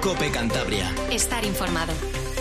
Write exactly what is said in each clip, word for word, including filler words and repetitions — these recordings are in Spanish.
COPE Cantabria. Estar informado.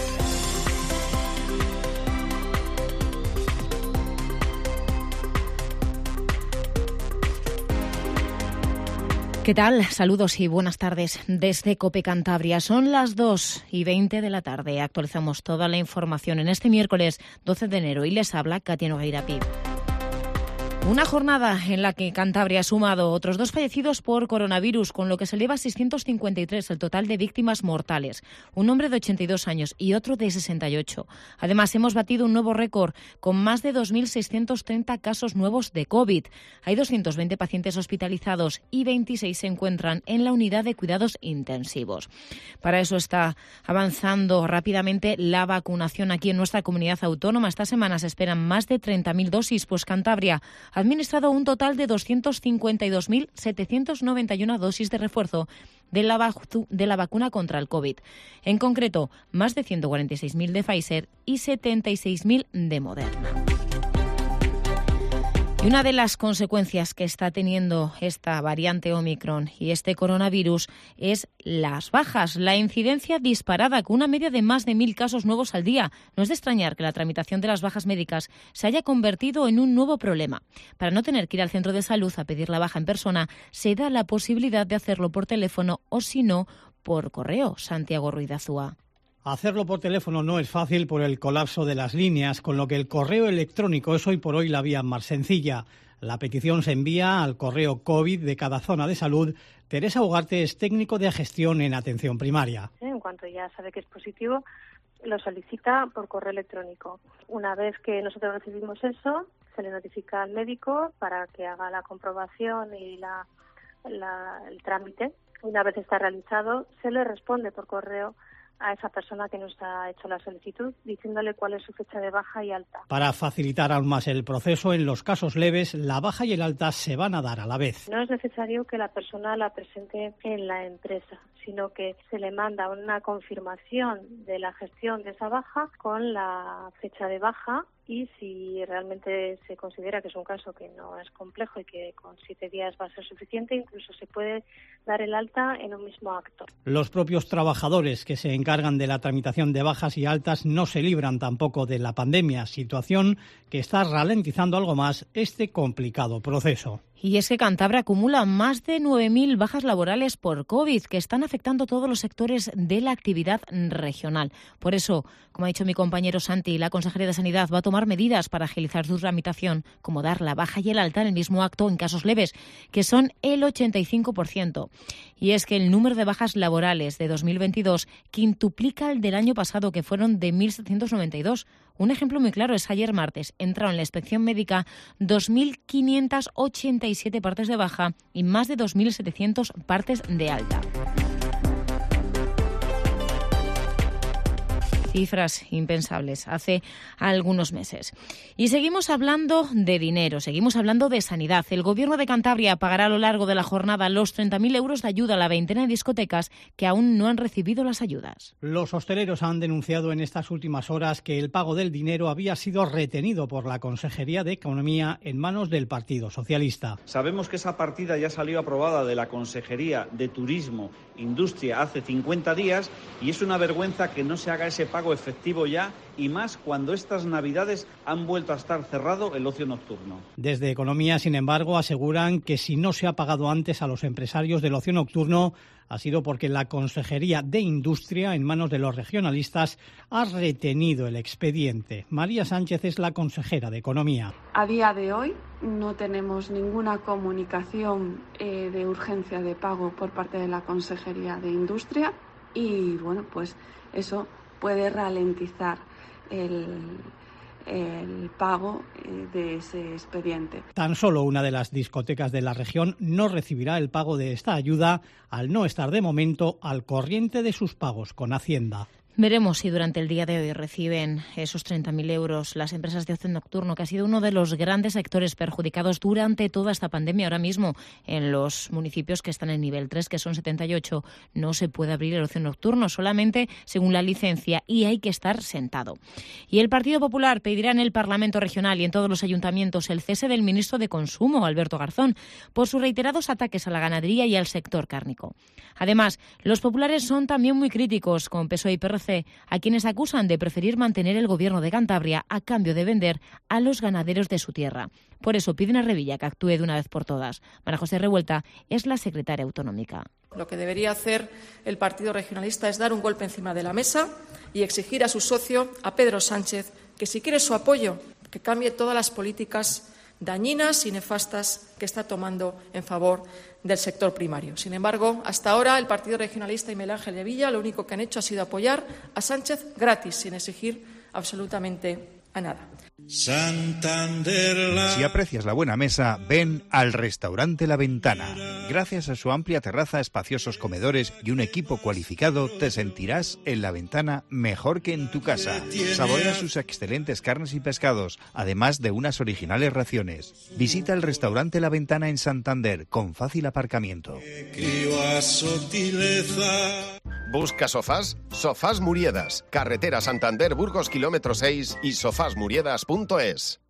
¿Qué tal? Saludos y buenas tardes desde COPE Cantabria. Son las dos y veinte de la tarde. Actualizamos toda la información en este miércoles doce de enero y les habla Katia Nogueira Pi. Una jornada en la que Cantabria ha sumado otros dos fallecidos por coronavirus, con lo que se eleva a seiscientos cincuenta y tres el total de víctimas mortales. Un hombre de ochenta y dos años y otro de sesenta y ocho. Además, hemos batido un nuevo récord con más de dos mil seiscientos treinta casos nuevos de COVID. Hay doscientos veinte pacientes hospitalizados y veintiséis se encuentran en la unidad de cuidados intensivos. Para eso está avanzando rápidamente la vacunación aquí en nuestra comunidad autónoma. Esta semana se esperan más de treinta mil dosis, pues Cantabria ha administrado un total de doscientos cincuenta y dos mil setecientos noventa y una dosis de refuerzo de la, vacu- de la vacuna contra el COVID. En concreto, más de ciento cuarenta y seis mil de Pfizer y setenta y seis mil de Moderna. Y una de las consecuencias que está teniendo esta variante Omicron y este coronavirus es las bajas, la incidencia disparada con una media de más de mil casos nuevos al día. No es de extrañar que la tramitación de las bajas médicas se haya convertido en un nuevo problema. Para no tener que ir al centro de salud a pedir la baja en persona, se da la posibilidad de hacerlo por teléfono o, si no, por correo. Santiago Ruiz Azúa. Hacerlo por teléfono no es fácil por el colapso de las líneas, con lo que el correo electrónico es hoy por hoy la vía más sencilla. La petición se envía al correo COVID de cada zona de salud. Teresa Ugarte es técnico de gestión en atención primaria. En cuanto ya sabe que es positivo, lo solicita por correo electrónico. Una vez que nosotros recibimos eso, se le notifica al médico para que haga la comprobación y la, la, el trámite. Una vez está realizado, se le responde por correo a esa persona que nos ha hecho la solicitud, diciéndole cuál es su fecha de baja y alta. Para facilitar aún más el proceso, en los casos leves, la baja y el alta se van a dar a la vez. No es necesario que la persona la presente en la empresa, sino que se le manda una confirmación de la gestión de esa baja con la fecha de baja, y si realmente se considera que es un caso que no es complejo y que con siete días va a ser suficiente, incluso se puede dar el alta en un mismo acto. Los propios trabajadores que se encargan de la tramitación de bajas y altas no se libran tampoco de la pandemia, situación que está ralentizando algo más este complicado proceso. Y es que Cantabria acumula más de nueve mil bajas laborales por COVID que están afectando todos los sectores de la actividad regional. Por eso, como ha dicho mi compañero Santi, la Consejería de Sanidad va a tomar medidas para agilizar su tramitación, como dar la baja y el alta en el mismo acto en casos leves, que son el ochenta y cinco por ciento. Y es que el número de bajas laborales de dos mil veintidós quintuplica el del año pasado, que fueron de mil setecientos noventa y dos. Un ejemplo muy claro es ayer martes. Entraron en la inspección médica dos mil quinientas ochenta y siete partes de baja y más de dos mil setecientas partes de alta. Cifras impensables hace algunos meses. Y seguimos hablando de dinero, seguimos hablando de sanidad. El Gobierno de Cantabria pagará a lo largo de la jornada los treinta mil euros de ayuda a la veintena de discotecas que aún no han recibido las ayudas. Los hosteleros han denunciado en estas últimas horas que el pago del dinero había sido retenido por la Consejería de Economía en manos del Partido Socialista. Sabemos que esa partida ya salió aprobada de la Consejería de Turismo, Industria, hace cincuenta días, y es una vergüenza que no se haga ese pago efectivo ya, y más cuando estas Navidades han vuelto a estar cerrado el ocio nocturno. Desde Economía, sin embargo, aseguran que si no se ha pagado antes a los empresarios del ocio nocturno ha sido porque la Consejería de Industria, en manos de los regionalistas, ha retenido el expediente. María Sánchez es la consejera de Economía. A día de hoy no tenemos ninguna comunicación eh, de urgencia de pago por parte de la Consejería de Industria y, bueno, pues eso puede ralentizar el, el pago de ese expediente. Tan solo una de las discotecas de la región no recibirá el pago de esta ayuda al no estar de momento al corriente de sus pagos con Hacienda. Veremos si durante el día de hoy reciben esos treinta mil euros las empresas de ocio nocturno, que ha sido uno de los grandes sectores perjudicados durante toda esta pandemia. Ahora mismo, en los municipios que están en nivel tres, que son setenta y ocho, no se puede abrir el ocio nocturno, solamente según la licencia, y hay que estar sentado. Y el Partido Popular pedirá en el Parlamento Regional y en todos los ayuntamientos el cese del ministro de Consumo, Alberto Garzón, por sus reiterados ataques a la ganadería y al sector cárnico. Además, los populares son también muy críticos con P S O E y P R C, a quienes acusan de preferir mantener el gobierno de Cantabria a cambio de vender a los ganaderos de su tierra. Por eso piden a Revilla que actúe de una vez por todas. María José Revuelta es la secretaria autonómica. Lo que debería hacer el Partido Regionalista es dar un golpe encima de la mesa y exigir a su socio, a Pedro Sánchez, que si quiere su apoyo, que cambie todas las políticas dañinas y nefastas que está tomando en favor del sector primario. Sin embargo, hasta ahora el Partido Regionalista y Miguel Ángel Revilla lo único que han hecho ha sido apoyar a Sánchez gratis, sin exigir absolutamente a nada. Santander. Si aprecias la buena mesa, ven al restaurante La Ventana. Gracias a su amplia terraza, espaciosos comedores y un equipo cualificado, te sentirás en La Ventana mejor que en tu casa. Saborea sus excelentes carnes y pescados, además de unas originales raciones. Visita el restaurante La Ventana en Santander, con fácil aparcamiento. ¿Busca sofás? Sofás Muriedas, carretera Santander Burgos kilómetro seis y sofás muriedas punto es.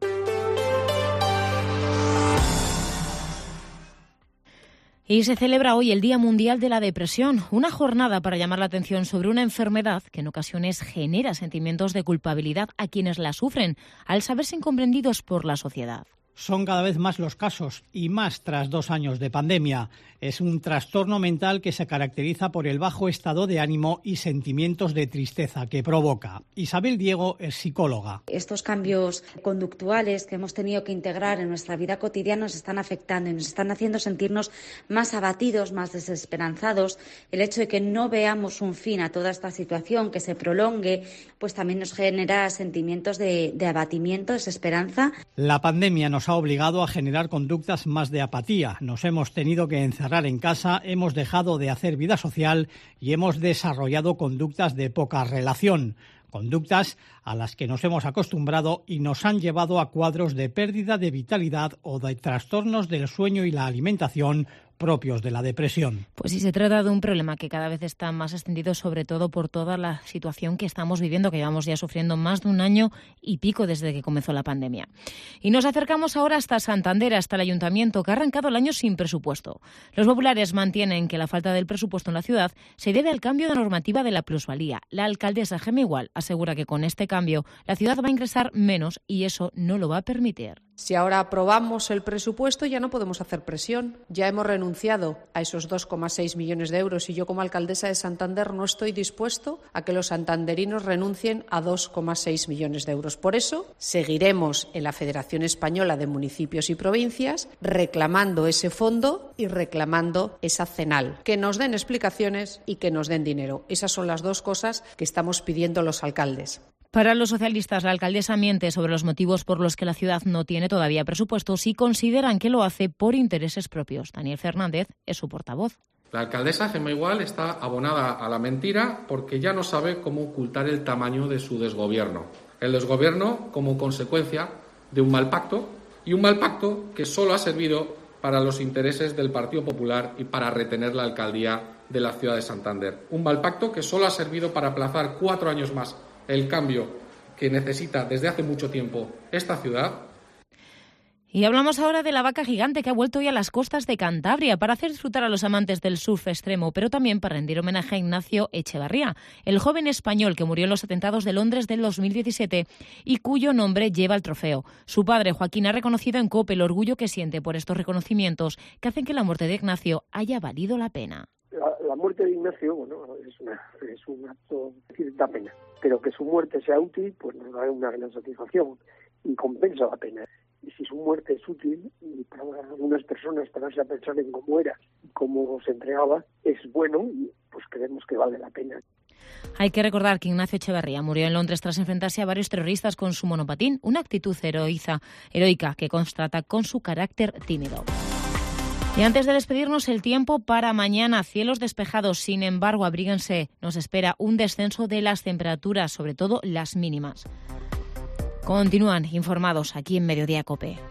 Y se celebra hoy el Día Mundial de la Depresión, una jornada para llamar la atención sobre una enfermedad que en ocasiones genera sentimientos de culpabilidad a quienes la sufren, al saberse incomprendidos por la sociedad. Son cada vez más los casos, y más tras dos años de pandemia. Es un trastorno mental que se caracteriza por el bajo estado de ánimo y sentimientos de tristeza que provoca. Isabel Diego es psicóloga. Estos cambios conductuales que hemos tenido que integrar en nuestra vida cotidiana nos están afectando y nos están haciendo sentirnos más abatidos, más desesperanzados. El hecho de que no veamos un fin a toda esta situación, que se prolongue, pues también nos genera sentimientos de, de abatimiento, desesperanza. La pandemia nos ha obligado a generar conductas más de apatía. Nos hemos tenido que encerrar en casa, hemos dejado de hacer vida social y hemos desarrollado conductas de poca relación. Conductas a las que nos hemos acostumbrado y nos han llevado a cuadros de pérdida de vitalidad o de trastornos del sueño y la alimentación propios de la depresión. Pues sí, se trata de un problema que cada vez está más extendido, sobre todo por toda la situación que estamos viviendo, que llevamos ya sufriendo más de un año y pico desde que comenzó la pandemia. Y nos acercamos ahora hasta Santander, hasta el ayuntamiento, que ha arrancado el año sin presupuesto. Los populares mantienen que la falta del presupuesto en la ciudad se debe al cambio de normativa de la plusvalía. La alcaldesa Gemma Igual asegura que con este cambio la ciudad va a ingresar menos y eso no lo va a permitir. Si ahora aprobamos el presupuesto ya no podemos hacer presión. Ya hemos renunciado a esos dos coma seis millones de euros y yo como alcaldesa de Santander no estoy dispuesto a que los santanderinos renuncien a dos coma seis millones de euros. Por eso seguiremos en la Federación Española de Municipios y Provincias reclamando ese fondo y reclamando esa CENAL. Que nos den explicaciones y que nos den dinero. Esas son las dos cosas que estamos pidiendo los alcaldes. Para los socialistas, la alcaldesa miente sobre los motivos por los que la ciudad no tiene todavía presupuestos y consideran que lo hace por intereses propios. Daniel Fernández es su portavoz. La alcaldesa Gemma Igual está abonada a la mentira porque ya no sabe cómo ocultar el tamaño de su desgobierno. El desgobierno como consecuencia de un mal pacto y un mal pacto que solo ha servido para los intereses del Partido Popular y para retener la alcaldía de la ciudad de Santander. Un mal pacto que solo ha servido para aplazar cuatro años más el cambio que necesita desde hace mucho tiempo esta ciudad. Y hablamos ahora de la vaca gigante que ha vuelto hoy a las costas de Cantabria para hacer disfrutar a los amantes del surf extremo, pero también para rendir homenaje a Ignacio Echevarría, el joven español que murió en los atentados de Londres del dos mil diecisiete y cuyo nombre lleva el trofeo. Su padre, Joaquín, ha reconocido en COPE el orgullo que siente por estos reconocimientos que hacen que la muerte de Ignacio haya valido la pena. La, la muerte de Ignacio, bueno, es, una, es un acto, es decir, da pena, pero que su muerte sea útil, pues nos da una gran satisfacción y compensa la pena. Y si su muerte es útil, y para algunas personas pararse a pensar en cómo era, cómo se entregaba, es bueno y pues creemos que vale la pena. Hay que recordar que Ignacio Echevarría murió en Londres tras enfrentarse a varios terroristas con su monopatín, una actitud heroiza, heroica que constata con su carácter tímido. Y antes de despedirnos, el tiempo para mañana, cielos despejados, sin embargo, abríguense, nos espera un descenso de las temperaturas, sobre todo las mínimas. Continúan informados aquí en Mediodía COPE.